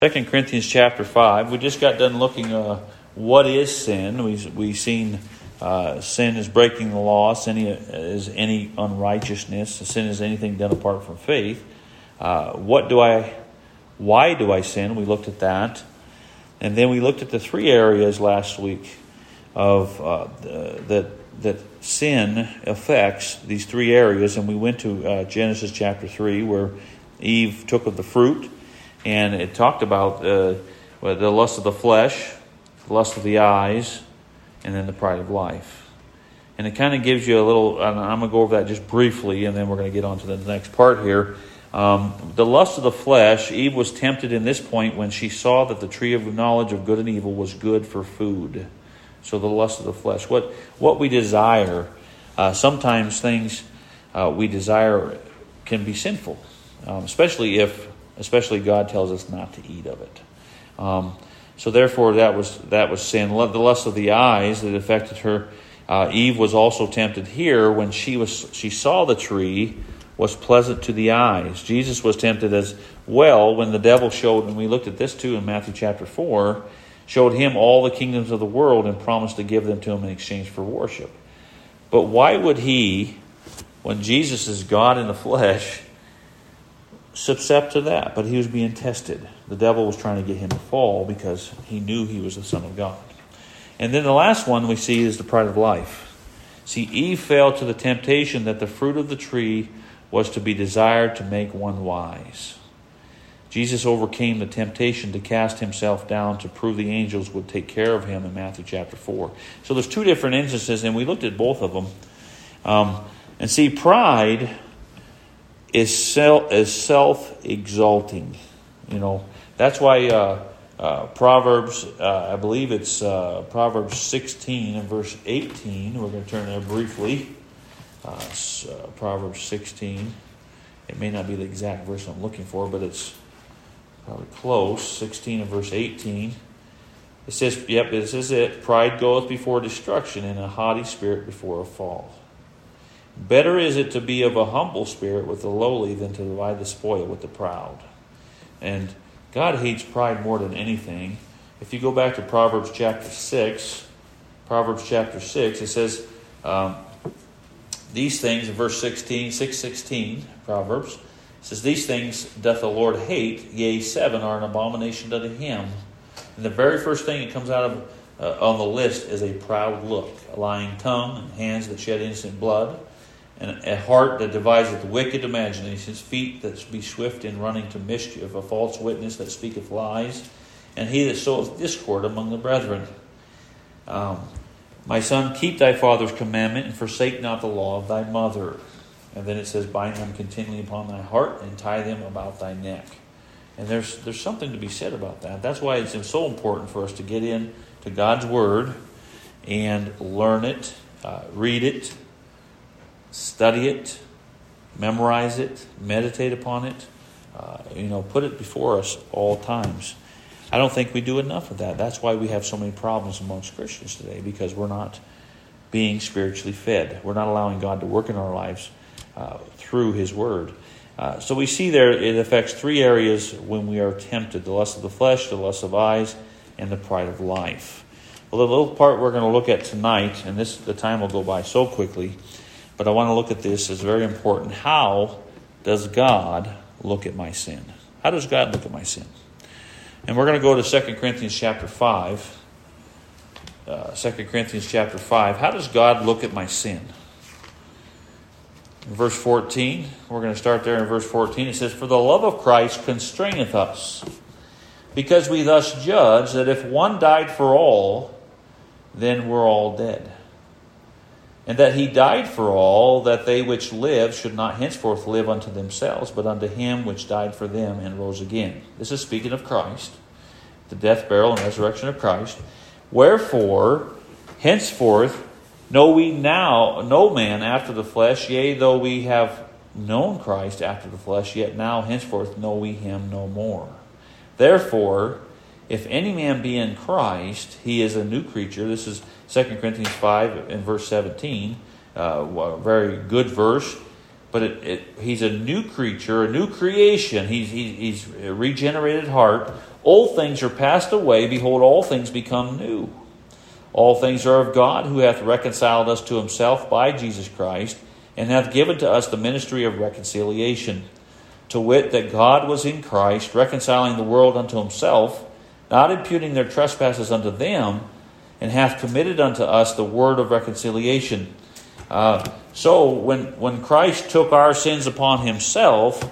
2 Corinthians chapter 5. We just got done looking what is sin. We've seen sin is breaking the law. Sin is any unrighteousness. Sin is anything done apart from faith. Why do I sin? We looked at that. And then we looked at the three areas last week of that sin affects, these three areas. And we went to Genesis chapter 3 where Eve took of the fruit. And it talked about the lust of the flesh, the lust of the eyes, and then the pride of life. And it kind of gives you a little, I'm going to go over that just briefly, and then we're going to get on to the next part here. The lust of the flesh, Eve was tempted in this point when she saw that the tree of knowledge of good and evil was good for food. So the lust of the flesh, what we desire, sometimes things we desire can be sinful, especially God tells us not to eat of it. So therefore that was sin. The lust of the eyes that affected her. Eve was also tempted here when she saw the tree was pleasant to the eyes. Jesus was tempted as well when the devil showed, and we looked at this too in Matthew chapter 4, showed him all the kingdoms of the world and promised to give them to him in exchange for worship. But why would he, when Jesus is God in the flesh, subsect to that? But he was being tested. The devil was trying to get him to fall because he knew he was the Son of God. And then the last one we see is the pride of life. See, Eve fell to the temptation that the fruit of the tree was to be desired to make one wise. Jesus overcame the temptation to cast himself down to prove the angels would take care of him in Matthew chapter 4. So there's two different instances, and we looked at both of them. And see, pride is self-exalting. That's why Proverbs, I believe it's Proverbs 16 and verse 18. We're going to turn there briefly. Proverbs 16. It may not be the exact verse I'm looking for, but it's probably close. 16 and verse 18. It says, this is it. Pride goeth before destruction, and a haughty spirit before a fall. Better is it to be of a humble spirit with the lowly than to divide the spoil with the proud. And God hates pride more than anything. If you go back to Proverbs chapter 6, it says, these things, in verse 6:16, Proverbs, it says, these things doth the Lord hate, yea, 7 are an abomination unto him. And the very first thing that comes out of on the list is a proud look, a lying tongue, and hands that shed innocent blood, and a heart that deviseth wicked imaginations, feet that be swift in running to mischief, a false witness that speaketh lies, and he that soweth discord among the brethren. My son, keep thy father's commandment, and forsake not the law of thy mother. And then it says, bind them continually upon thy heart, and tie them about thy neck. And there's something to be said about that. That's why it's so important for us to get in to God's Word and learn it, read it, study it, memorize it, meditate upon it, put it before us all times. I don't think we do enough of that. That's why we have so many problems amongst Christians today, because we're not being spiritually fed. We're not allowing God to work in our lives through His Word. So we see there it affects three areas when we are tempted: the lust of the flesh, the lust of eyes, and the pride of life. Well, the little part we're going to look at tonight, and the time will go by so quickly, but I want to look at this as very important. How does God look at my sin? How does God look at my sin? And we're going to go to 2 Corinthians chapter 5. 2 Corinthians chapter 5. How does God look at my sin? In verse 14, we're going to start there in verse 14. It says, for the love of Christ constraineth us, because we thus judge that if one died for all, then we're all dead. And that he died for all, that they which live should not henceforth live unto themselves, but unto him which died for them and rose again. This is speaking of Christ, the death, burial, and resurrection of Christ. Wherefore, henceforth, know we now no man after the flesh, yea, though we have known Christ after the flesh, yet now henceforth know we him no more. Therefore, if any man be in Christ, he is a new creature. This is 2 Corinthians 5 and verse 17. A very good verse. But he's a new creature, a new creation. He's a regenerated heart. Old things are passed away. Behold, all things become new. All things are of God, who hath reconciled us to himself by Jesus Christ, and hath given to us the ministry of reconciliation. To wit, that God was in Christ, reconciling the world unto himself, not imputing their trespasses unto them, and hath committed unto us the word of reconciliation. So when Christ took our sins upon himself,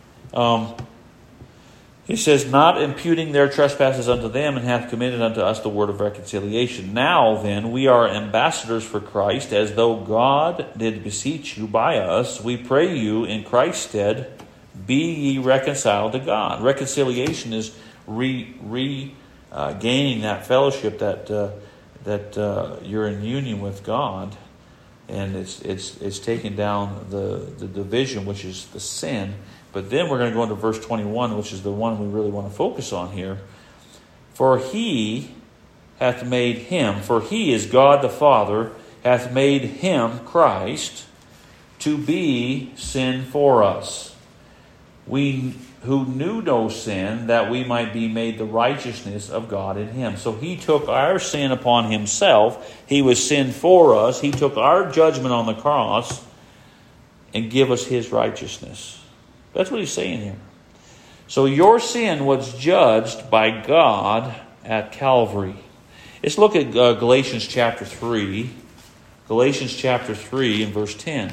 he says, not imputing their trespasses unto them, and hath committed unto us the word of reconciliation. Now then, we are ambassadors for Christ, as though God did beseech you by us. We pray you in Christ's stead, be ye reconciled to God. Reconciliation is regaining that fellowship that you're in union with God, and it's taking down the division, which is the sin. But then we're going to go into verse 21, which is the one we really want to focus on here. For he hath made him, for he is God the Father, hath made him, Christ, to be sin for us. We who knew no sin, that we might be made the righteousness of God in him. So he took our sin upon himself. He was sin for us. He took our judgment on the cross and give us his righteousness. That's what he's saying here. So your sin was judged by God at Calvary. Let's look at Galatians chapter 3. Galatians chapter 3 and verse 10.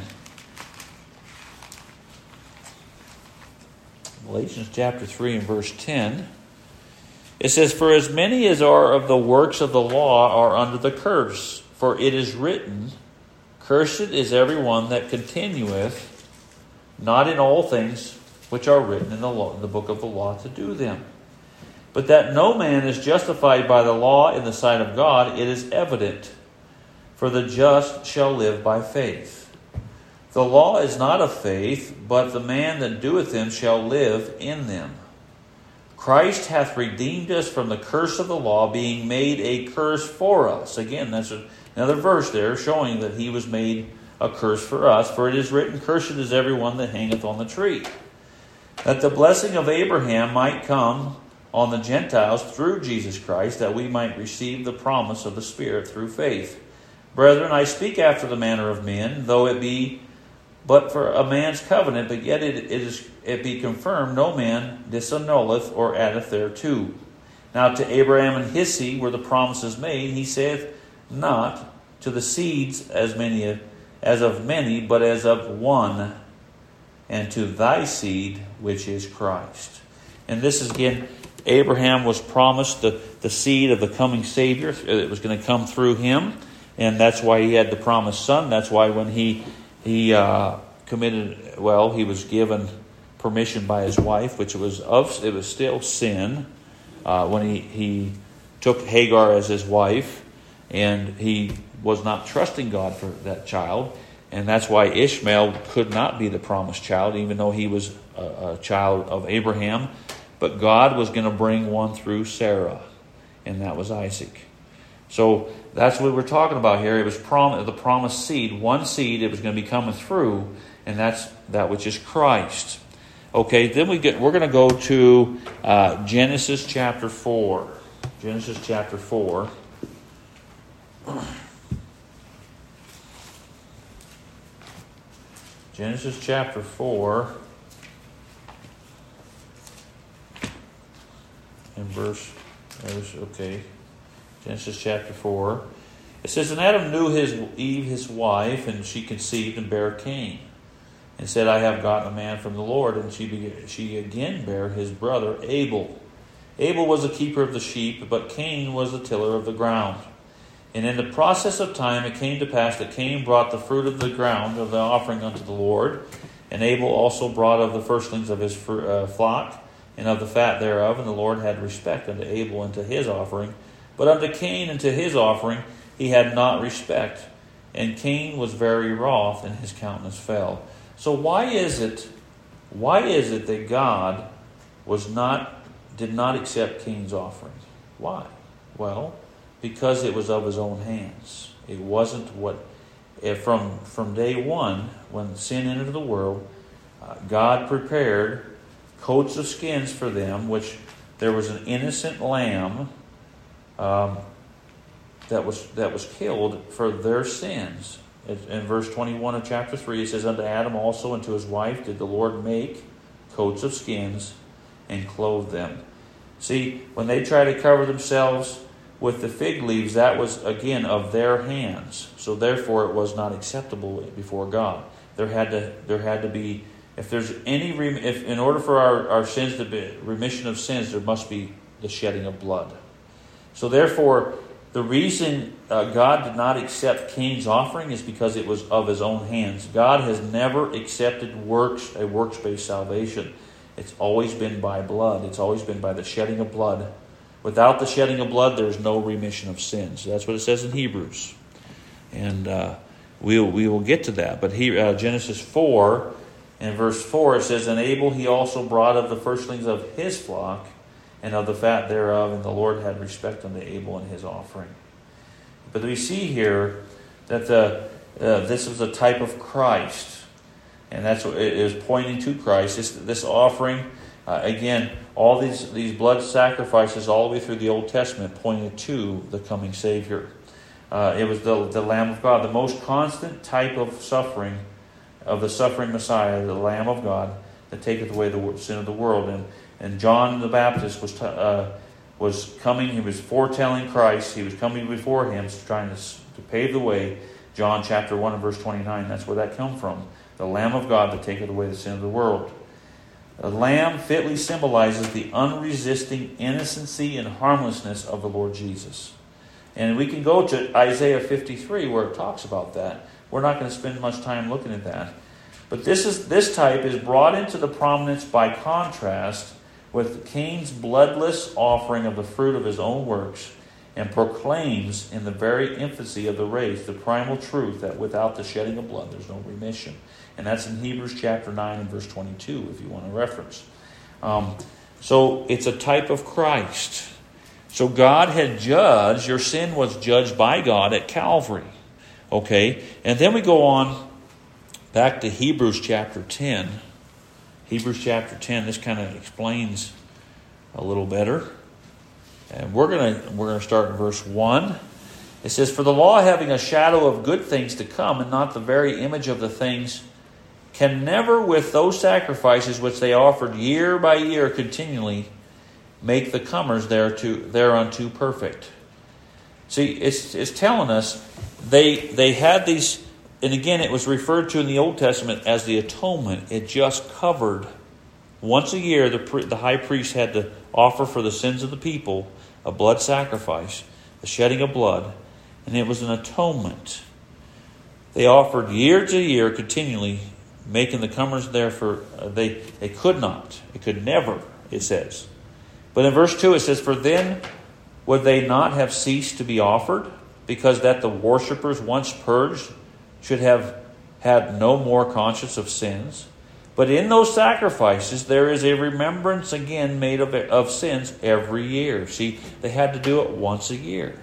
Galatians chapter 3 and verse 10. It says, for as many as are of the works of the law are under the curse. For it is written, cursed is every one that continueth not in all things which are written in the book of the law to do them. But that no man is justified by the law in the sight of God, it is evident. For the just shall live by faith. The law is not of faith, but the man that doeth them shall live in them. Christ hath redeemed us from the curse of the law, being made a curse for us. Again, that's another verse there showing that he was made a curse for us. For it is written, cursed is every one that hangeth on the tree. That the blessing of Abraham might come on the Gentiles through Jesus Christ, that we might receive the promise of the Spirit through faith. Brethren, I speak after the manner of men, though it be but for a man's covenant, but yet it be confirmed, no man disannulleth or addeth thereto. Now to Abraham and his seed were the promises made. He saith not to the seeds as of many, but as of one, and to thy seed, which is Christ. And this is again, Abraham was promised the seed of the coming Savior. It was going to come through him, and that's why he had the promised son. That's why when he committed, he was given permission by his wife, it was still sin when he took Hagar as his wife, and he was not trusting God for that child. And that's why Ishmael could not be the promised child, even though he was a child of Abraham. But God was going to bring one through Sarah, and that was Isaac. So that's what we're talking about here. It was the promised seed, one seed it was going to be coming through, and that's that which is Christ. Okay, then we're going to go to Genesis chapter 4. Genesis chapter 4. Genesis chapter 4 and Genesis chapter 4. It says, and Adam knew Eve his wife, and she conceived and bare Cain, and said, I have gotten a man from the Lord. And she again bare his brother Abel. Abel was the keeper of the sheep, but Cain was the tiller of the ground. And in the process of time it came to pass that Cain brought the fruit of the ground of the offering unto the Lord, and Abel also brought of the firstlings of his flock, and of the fat thereof. And the Lord had respect unto Abel and to his offering, but unto Cain and to his offering he had not respect. And Cain was very wroth, and his countenance fell. So why is it that God did not accept Cain's offering? Why? Well, because it was of his own hands. It wasn't from day one, when sin entered the world, God prepared coats of skins for them, which there was an innocent lamb that was killed for their sins. In verse 21 of chapter 3, it says, "Unto Adam also and to his wife did the Lord make coats of skins and clothe them." See, when they try to cover themselves with the fig leaves, that was, again, of their hands. So therefore it was not acceptable before God. There had to be, if there's any, if in order for our sins to be remission of sins, there must be the shedding of blood. So therefore, the reason God did not accept Cain's offering is because it was of his own hands. God has never accepted a works-based salvation. It's always been by blood. It's always been by the shedding of blood. Without the shedding of blood, there's no remission of sins. That's what it says in Hebrews. And we will get to that. But here, Genesis 4, in verse 4, it says, "And Abel he also brought of the firstlings of his flock, and of the fat thereof, and the Lord had respect unto Abel and his offering." But we see here that this was a type of Christ, and that's what it is pointing to Christ. This offering, again, all these blood sacrifices all the way through the Old Testament pointed to the coming Savior. It was the Lamb of God, the most constant type of suffering, of the suffering Messiah, the Lamb of God, that taketh away the sin of the world. And John the Baptist was coming. He was foretelling Christ. He was coming before him, trying to pave the way. John chapter 1 and verse 29. That's where that comes from. The Lamb of God that taketh away the sin of the world. The Lamb fitly symbolizes the unresisting innocency and harmlessness of the Lord Jesus. And we can go to Isaiah 53 where it talks about that. We're not going to spend much time looking at that. But this type is brought into the prominence by contrast with Cain's bloodless offering of the fruit of his own works, and proclaims in the very infancy of the race the primal truth that without the shedding of blood there's no remission. And that's in Hebrews chapter 9 and verse 22 if you want to reference. So it's a type of Christ. So God had judged, your sin was judged by God at Calvary. Okay, and then we go on back to Hebrews chapter 10. Hebrews chapter 10, this kind of explains a little better. And we're going to start in verse 1. It says, "For the law having a shadow of good things to come, and not the very image of the things, can never with those sacrifices which they offered year by year continually make the comers thereunto perfect." See, it's telling us they had these. And again, it was referred to in the Old Testament as the atonement. It just covered. Once a year, the high priest had to offer for the sins of the people a blood sacrifice, the shedding of blood, and it was an atonement. They offered year to year continually, making the comers there for, they could not. It could never, it says. But in verse 2 it says, "For then would they not have ceased to be offered, because that the worshippers once purged should have had no more conscience of sins. But in those sacrifices there is a remembrance again made of sins every year." See, they had to do it once a year.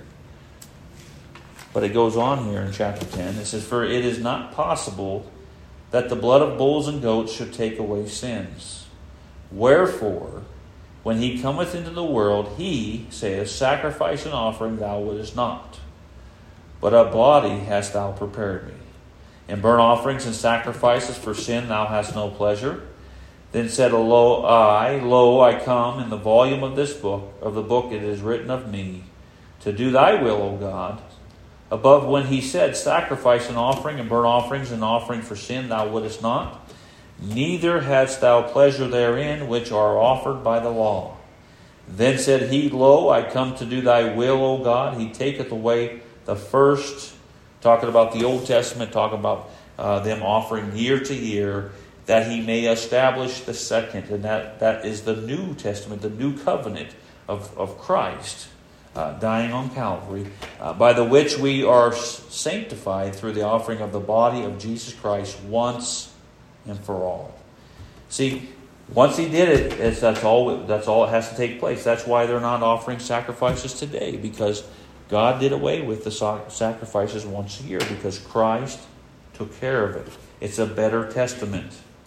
But it goes on here in chapter 10. It says, "For it is not possible that the blood of bulls and goats should take away sins. Wherefore, when he cometh into the world, he saith, Sacrifice and offering thou wouldest not, but a body hast thou prepared me. In burnt offerings and sacrifices for sin thou hast no pleasure. Then said, Lo, I come. In the volume of this book, of the book it is written of me, to do thy will, O God. Above when he said, Sacrifice and offering and burnt offerings and offering for sin thou wouldest not, neither hadst thou pleasure therein, which are offered by the law. Then said he, Lo, I come to do thy will, O God. He taketh away the first," talking about the Old Testament, talking about them offering year to year, "that he may establish the second." And that is the New Testament, the new covenant of Christ dying on Calvary, by the which we are sanctified through the offering of the body of Jesus Christ once and for all. See, once he did it, that's all it has to take place. That's why they're not offering sacrifices today, because God did away with the sacrifices once a year because Christ took care of it. It's a better testament.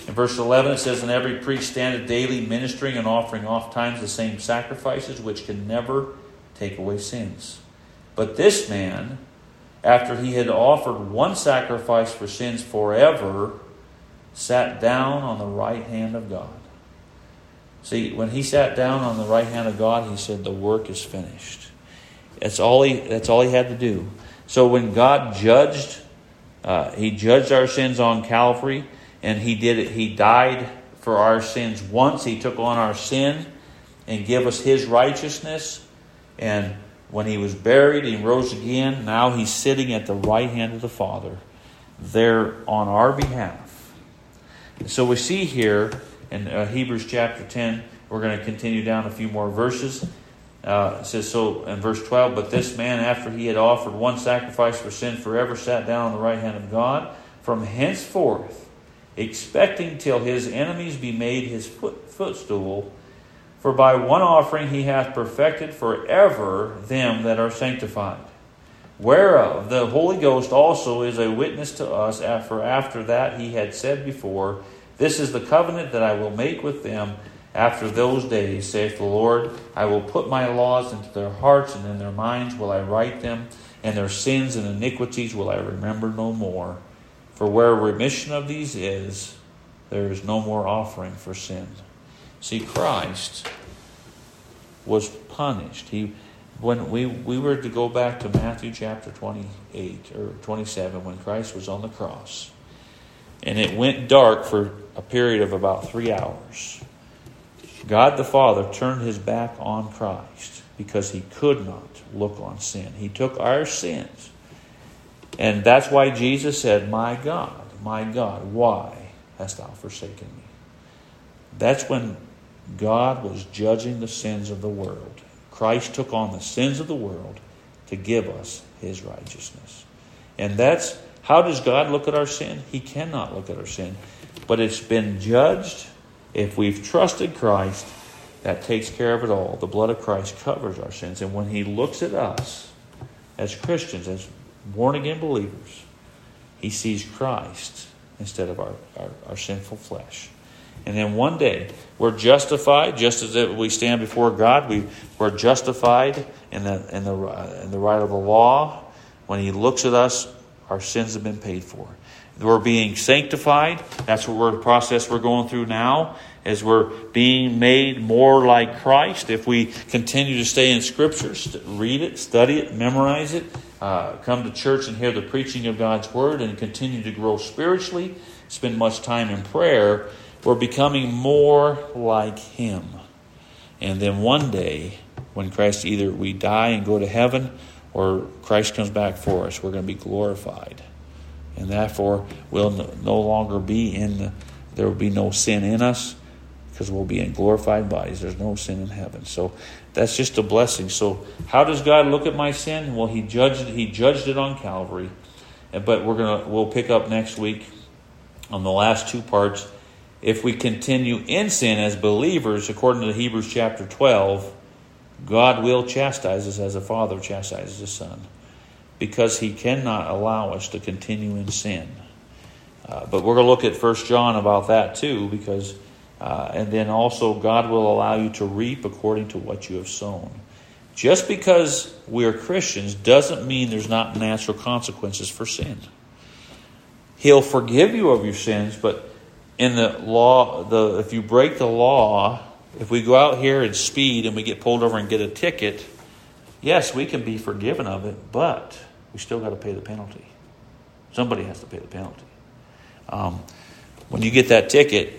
In verse 11 it says, "And every priest standeth daily ministering and offering oft times the same sacrifices, which can never take away sins. But this man, after he had offered one sacrifice for sins forever, sat down on the right hand of God." See, when he sat down on the right hand of God, he said, "The work is finished." That's all he had to do. So when God judged, he judged our sins on Calvary, and he did it. He died for our sins once. He took on our sin and gave us his righteousness. And when he was buried, he rose again. Now he's sitting at the right hand of the Father, there on our behalf. And so we see here in Hebrews chapter 10, we're going to continue down a few more verses. It says, so in verse 12, "But this man, after he had offered one sacrifice for sin forever, sat down on the right hand of God, from henceforth, expecting till his enemies be made his footstool. For by one offering he hath perfected forever them that are sanctified. Whereof the Holy Ghost also is a witness to us, for after that he had said before, This is the covenant that I will make with them after those days, saith the Lord. I will put my laws into their hearts, and in their minds will I write them, and their sins and iniquities will I remember no more. For where remission of these is, there is no more offering for sin." See, Christ was punished. When we were to go back to Matthew chapter 28 or 27, when Christ was on the cross, and it went dark for a period of about 3 hours. God the Father turned his back on Christ because he could not look on sin. He took our sins. And that's why Jesus said, my God, why hast thou forsaken me?" That's when God was judging the sins of the world. Christ took on the sins of the world to give us his righteousness. And that's, how does God look at our sin? He cannot look at our sin. But it's been judged. If we've trusted Christ, that takes care of it all. The blood of Christ covers our sins. And when he looks at us as Christians, as born-again believers, he sees Christ instead of our sinful flesh. And then one day, we're justified, just as if we stand before God. We're justified in the right of the law. When he looks at us, our sins have been paid for. We're being sanctified. That's what the process we're going through now, as we're being made more like Christ. If we continue to stay in Scripture, read it, study it, memorize it, come to church and hear the preaching of God's Word, and continue to grow spiritually, spend much time in prayer, we're becoming more like him. And then one day, when Christ, either we die and go to heaven, or Christ comes back for us, we're going to be glorified. And therefore, we'll no longer be there will be no sin in us, because we'll be in glorified bodies. There's no sin in heaven. So that's just a blessing. So how does God look at my sin? Well, he judged it on Calvary. But we'll pick up next week on the last two parts. If we continue in sin as believers, according to Hebrews chapter 12, God will chastise us as a father chastises his son, because he cannot allow us to continue in sin. But we're going to look at 1 John about that too, because and then also God will allow you to reap according to what you have sown. Just because we are Christians doesn't mean there's not natural consequences for sin. He'll forgive you of your sins, but in the law, if you break the law, if we go out here and speed and we get pulled over and get a ticket, yes, we can be forgiven of it, but we still got to pay the penalty. Somebody has to pay the penalty. When you get that ticket,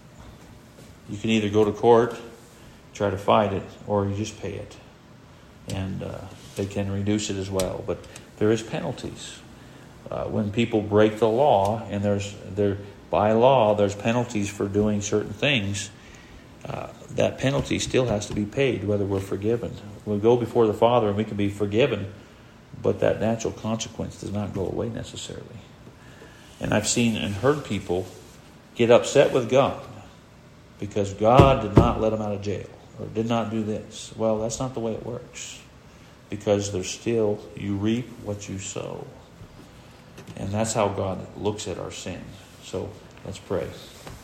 you can either go to court, try to fight it, or you just pay it. And they can reduce it as well. But there is penalties. When people break the law, and by law, there's penalties for doing certain things, that penalty still has to be paid, whether we're forgiven. We'll go before the Father and we can be forgiven, but that natural consequence does not go away necessarily. And I've seen and heard people get upset with God because God did not let them out of jail or did not do this. Well, that's not the way it works, because there's still, you reap what you sow. And that's how God looks at our sin. So let's pray.